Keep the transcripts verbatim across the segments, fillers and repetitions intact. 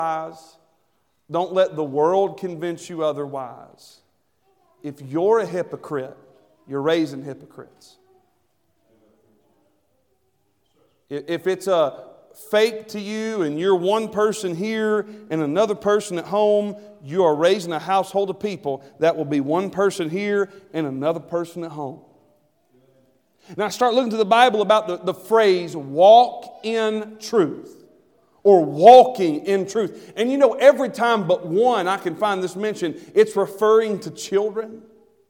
otherwise. Don't let the world convince you otherwise. If you're a hypocrite, you're raising hypocrites. If it's a fake to you and you're one person here and another person at home, you are raising a household of people that will be one person here and another person at home. Now start looking to the Bible about the, the phrase walk in truth or walking in truth. And you know, every time but one I can find this mention, it's referring to children.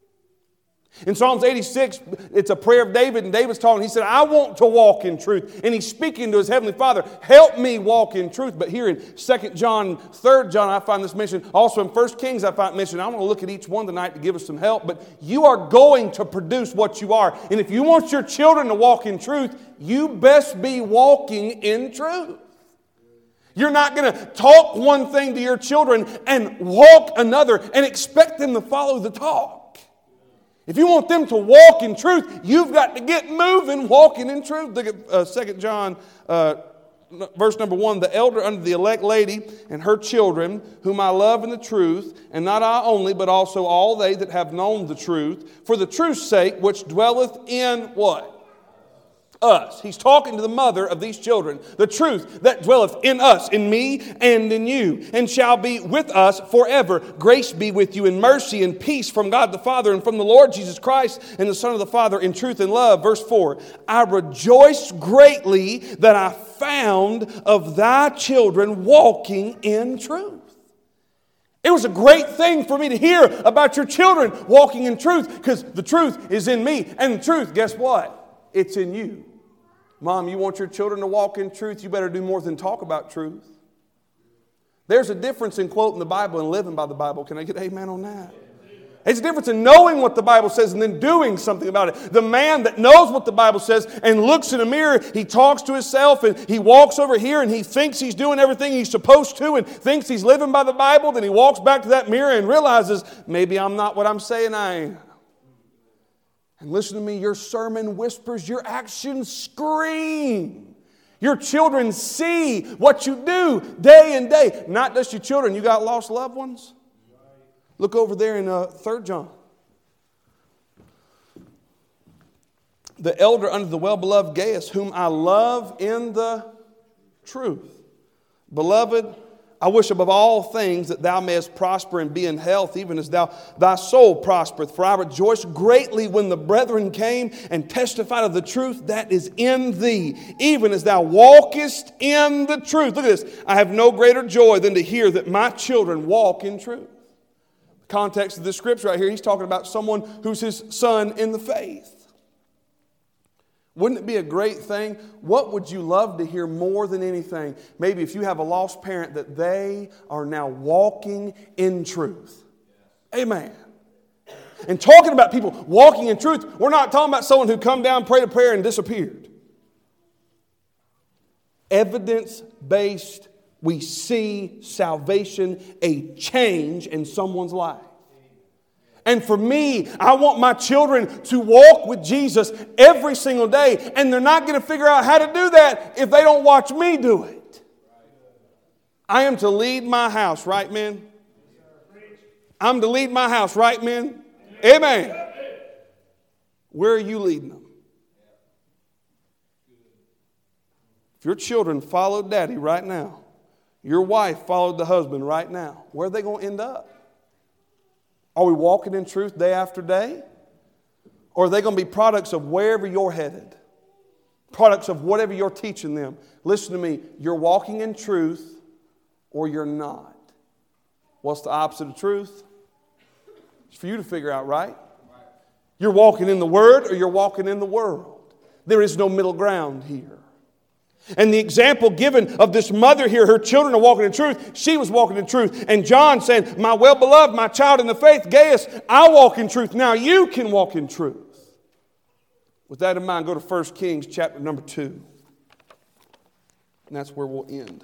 In Psalms eighty-six, it's a prayer of David, and David's talking. He said, I want to walk in truth. And he's speaking to his heavenly Father, help me walk in truth. But here in Second John, Third John, I find this mentioned. Also in First Kings, I find it mentioned. I want to look at each one tonight to give us some help. But you are going to produce what you are. And if you want your children to walk in truth, you best be walking in truth. You're not going to talk one thing to your children and walk another and expect them to follow the talk. If you want them to walk in truth, you've got to get moving, walking in truth. Look at uh, Second John, uh, verse number one. The elder under the elect lady and her children, whom I love in the truth, and not I only, but also all they that have known the truth, for the truth's sake, which dwelleth in what? Us. He's talking to the mother of these children. The truth that dwelleth in us, in me and in you, and shall be with us forever. Grace be with you, and mercy and peace from God the Father and from the Lord Jesus Christ and the Son of the Father in truth and love. Verse four. I rejoice greatly that I found of thy children walking in truth. It was a great thing for me to hear about your children walking in truth, because the truth is in me, and the truth, guess what? It's in you. Mom, you want your children to walk in truth, you better do more than talk about truth. There's a difference in quoting the Bible and living by the Bible. Can I get amen on that? It's a difference in knowing what the Bible says and then doing something about it. The man that knows what the Bible says and looks in a mirror, he talks to himself and he walks over here and he thinks he's doing everything he's supposed to and thinks he's living by the Bible. Then he walks back to that mirror and realizes, maybe I'm not what I'm saying I am. And listen to me, your sermon whispers, your actions scream. Your children see what you do day and day. Not just your children, you got lost loved ones? Look over there in uh, Third John. The elder under the well-beloved Gaius, whom I love in the truth. Beloved, I wish above all things that thou mayest prosper and be in health, even as thou thy soul prospereth. For I rejoice greatly when the brethren came and testified of the truth that is in thee, even as thou walkest in the truth. Look at this. I have no greater joy than to hear that my children walk in truth. The context of this scripture right here, he's talking about someone who's his son in the faith. Wouldn't it be a great thing? What would you love to hear more than anything? Maybe if you have a lost parent, that they are now walking in truth. Amen. And talking about people walking in truth, we're not talking about someone who come down, prayed a prayer, and disappeared. Evidence-based, we see salvation, a change in someone's life. And for me, I want my children to walk with Jesus every single day. And they're not going to figure out how to do that if they don't watch me do it. I am to lead my house, right, men? I'm to lead my house, right, men? Amen. Where are you leading them? If your children followed daddy right now, your wife followed the husband right now, where are they going to end up? Are we walking in truth day after day? Or are they going to be products of wherever you're headed? Products of whatever you're teaching them. Listen to me. You're walking in truth or you're not. What's the opposite of truth? It's for you to figure out, right? You're walking in the Word or you're walking in the world. There is no middle ground here. And the example given of this mother here, her children are walking in truth. She was walking in truth. And John saying, my well-beloved, my child in the faith, Gaius, I walk in truth. Now you can walk in truth. With that in mind, go to First Kings chapter number two. And that's where we'll end.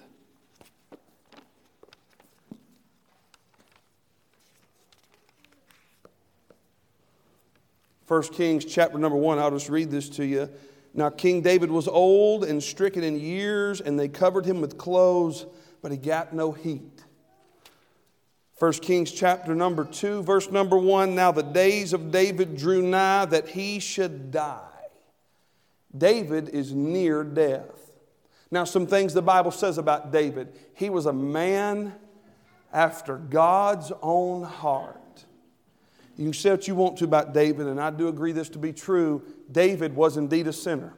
First Kings chapter number one, I'll just read this to you. Now King David was old and stricken in years, and they covered him with clothes, but he got no heat. First Kings chapter number two, verse number one. Now the days of David drew nigh that he should die. David is near death. Now some things the Bible says about David. He was a man after God's own heart. You can say what you want to about David, and I do agree this to be true. David was indeed a sinner.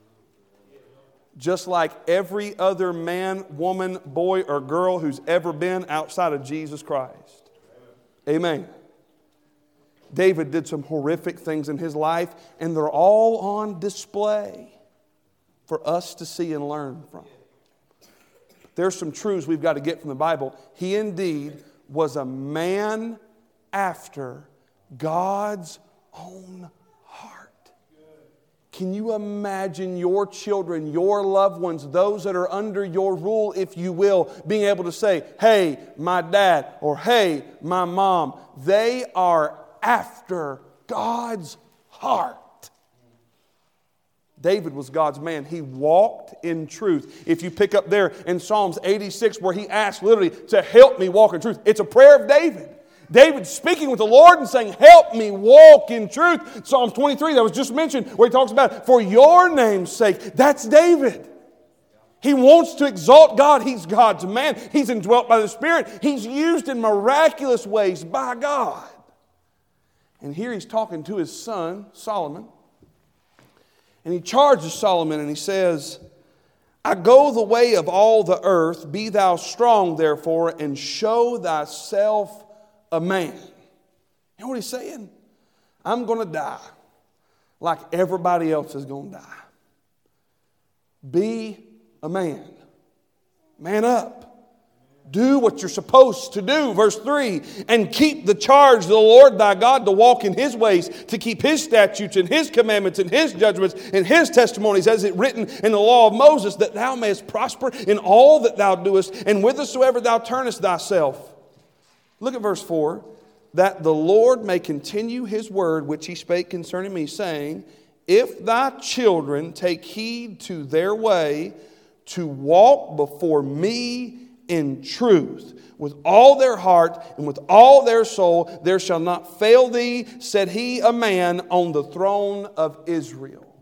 Just like every other man, woman, boy, or girl who's ever been outside of Jesus Christ. Amen. David did some horrific things in his life, and they're all on display for us to see and learn from. There's some truths we've got to get from the Bible. He indeed was a man after God's own heart. Can you imagine your children, your loved ones, those that are under your rule, if you will, being able to say, hey, my dad, or hey, my mom, they are after God's heart. David was God's man. He walked in truth. If you pick up there in Psalms eighty-six where he asked literally to help me walk in truth, it's a prayer of David. David speaking with the Lord and saying, help me walk in truth. Psalms twenty-three that was just mentioned where he talks about, for your name's sake. That's David. He wants to exalt God. He's God's man. He's indwelt by the Spirit. He's used in miraculous ways by God. And here he's talking to his son, Solomon. And he charges Solomon and he says, I go the way of all the earth. Be thou strong, therefore, and show thyself a man. You know what he's saying? I'm going to die like everybody else is going to die. Be a man. Man up. Do what you're supposed to do. Verse three, and keep the charge of the Lord thy God to walk in his ways, to keep his statutes and his commandments and his judgments and his testimonies, as it written in the law of Moses, that thou mayest prosper in all that thou doest, and whithersoever thou turnest thyself. Look at verse four. That the Lord may continue his word which he spake concerning me, saying, if thy children take heed to their way, to walk before me in truth, with all their heart and with all their soul, there shall not fail thee, said he, a man on the throne of Israel.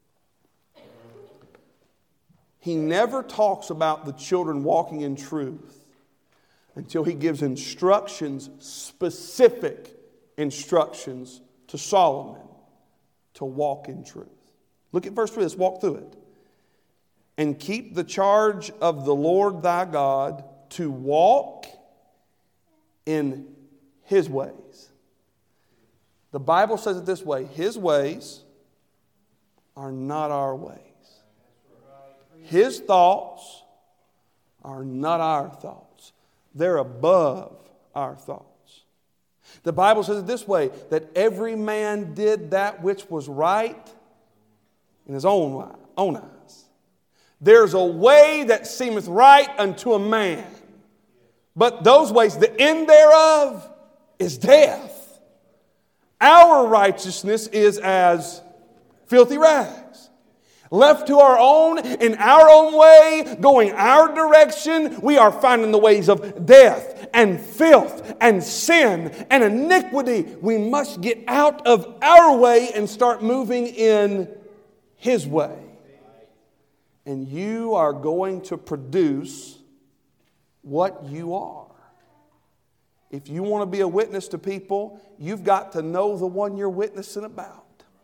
He never talks about the children walking in truth until he gives instructions, specific instructions to Solomon to walk in truth. Look at verse three. Let's walk through it. And keep the charge of the Lord thy God to walk in his ways. The Bible says it this way. His ways are not our ways. His thoughts are not our thoughts. They're above our thoughts. The Bible says it this way, that every man did that which was right in his own, own eyes. There's a way that seemeth right unto a man, but those ways, the end thereof is death. Our righteousness is as filthy rags. Left to our own, in our own way, going our direction, we are finding the ways of death and filth and sin and iniquity. We must get out of our way and start moving in his way. And you are going to produce what you are. If you want to be a witness to people, you've got to know the one you're witnessing about.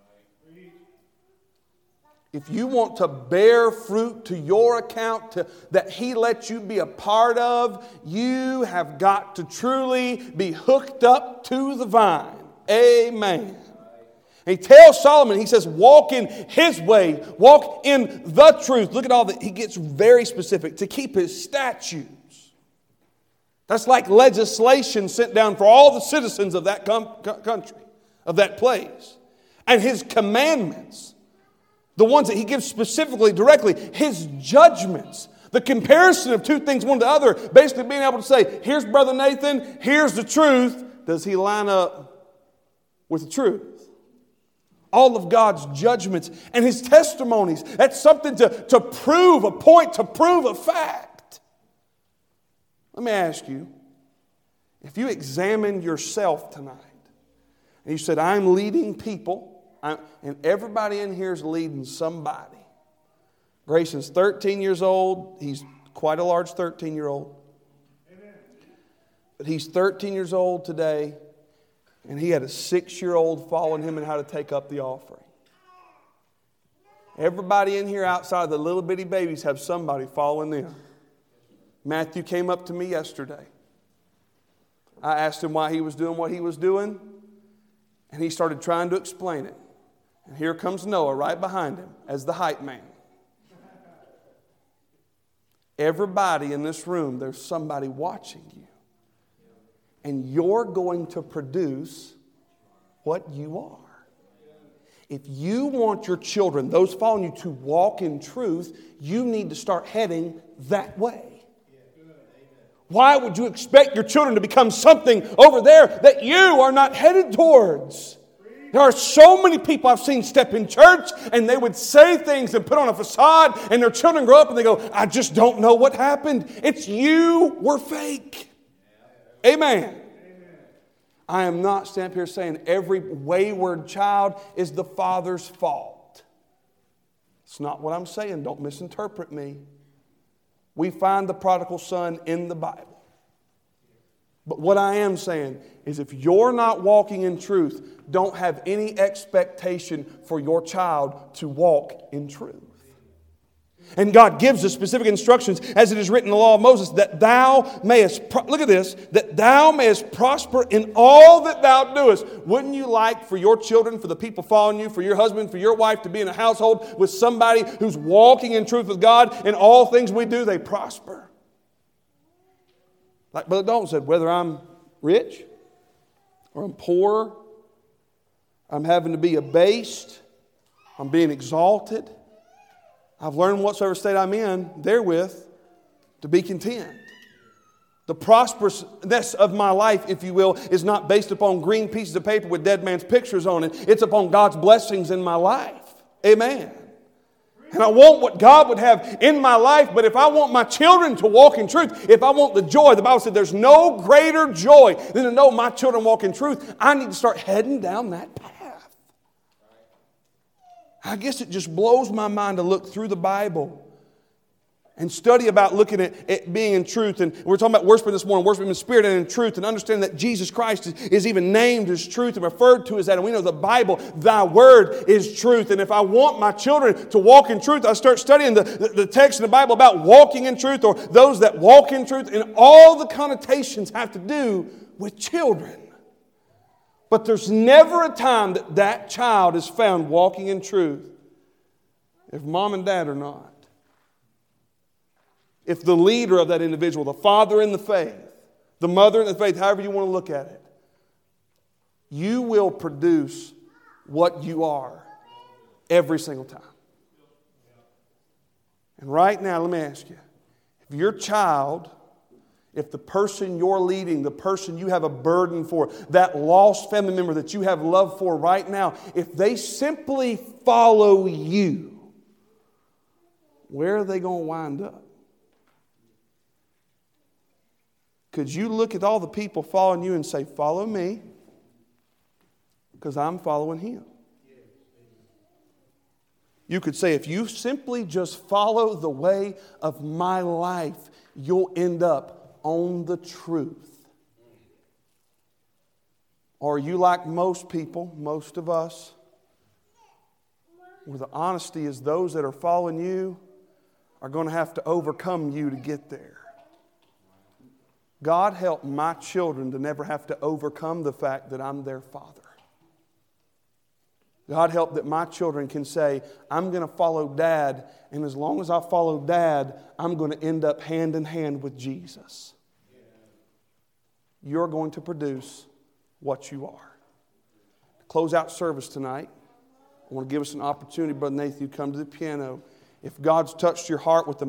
If you want to bear fruit to your account to, that he lets you be a part of, you have got to truly be hooked up to the vine. Amen. And he tells Solomon, he says, walk in his way, walk in the truth. Look at all that. He gets very specific. To keep his statutes. That's like legislation sent down for all the citizens of that com- country, of that place. And his commandments, the ones that he gives specifically, directly, his judgments. The comparison of two things, one to the other, basically being able to say, here's Brother Nathan, here's the truth. Does he line up with the truth? All of God's judgments and his testimonies. That's something to, to prove a point, to prove a fact. Let me ask you, if you examine yourself tonight, and you said, I'm leading people, I'm, and everybody in here is leading somebody. Grayson's thirteen years old. He's quite a large thirteen-year-old. But he's thirteen years old today, and he had a six-year-old following him in how to take up the offering. Everybody in here outside the little bitty babies have somebody following them. Matthew came up to me yesterday. I asked him why he was doing what he was doing, and he started trying to explain it. And here comes Noah right behind him as the hype man. Everybody in this room, there's somebody watching you. And you're going to produce what you are. If you want your children, those following you, to walk in truth, you need to start heading that way. Why would you expect your children to become something over there that you are not headed towards? There are so many people I've seen step in church and they would say things and put on a facade, and their children grow up and they go, I just don't know what happened. It's you were fake. Amen. I am not standing here saying every wayward child is the father's fault. It's not what I'm saying. Don't misinterpret me. We find the prodigal son in the Bible. But what I am saying is if you're not walking in truth, don't have any expectation for your child to walk in truth. And God gives us specific instructions, as it is written in the law of Moses, that thou mayest, pro- look at this, that thou mayest prosper in all that thou doest. Wouldn't you like for your children, for the people following you, for your husband, for your wife to be in a household with somebody who's walking in truth with God? In all things we do, they prosper. Like Brother Dalton said, whether I'm rich or I'm poor, I'm having to be abased, I'm being exalted, I've learned whatsoever state I'm in, therewith, to be content. The prosperousness of my life, if you will, is not based upon green pieces of paper with dead man's pictures on it. It's upon God's blessings in my life. Amen. And I want what God would have in my life, but if I want my children to walk in truth, if I want the joy, the Bible said there's no greater joy than to know my children walk in truth, I need to start heading down that path. I guess it just blows my mind to look through the Bible and study about looking at it being in truth. And we're talking about worshiping this morning, worshiping in spirit and in truth, and understanding that Jesus Christ is, is even named as truth and referred to as that. And we know the Bible, thy word is truth. And if I want my children to walk in truth, I start studying the, the, the text in the Bible about walking in truth, or those that walk in truth, and all the connotations have to do with children. But there's never a time that that child is found walking in truth if mom and dad are not. If the leader of that individual, the father in the faith, the mother in the faith, however you want to look at it, you will produce what you are every single time. And right now, let me ask you, if your child, if the person you're leading, the person you have a burden for, that lost family member that you have love for right now, if they simply follow you, where are they going to wind up? Could you look at all the people following you and say, follow me, because I'm following him? You could say, if you simply just follow the way of my life, you'll end up on the truth. Or are you like most people, most of us, where the honesty is those that are following you are going to have to overcome you to get there? God help my children to never have to overcome the fact that I'm their father. God help that my children can say, I'm going to follow Dad, and as long as I follow Dad, I'm going to end up hand in hand with Jesus. You're going to produce what you are. To close out service tonight, I want to give us an opportunity, Brother Nathan, to come to the piano. If God's touched your heart with the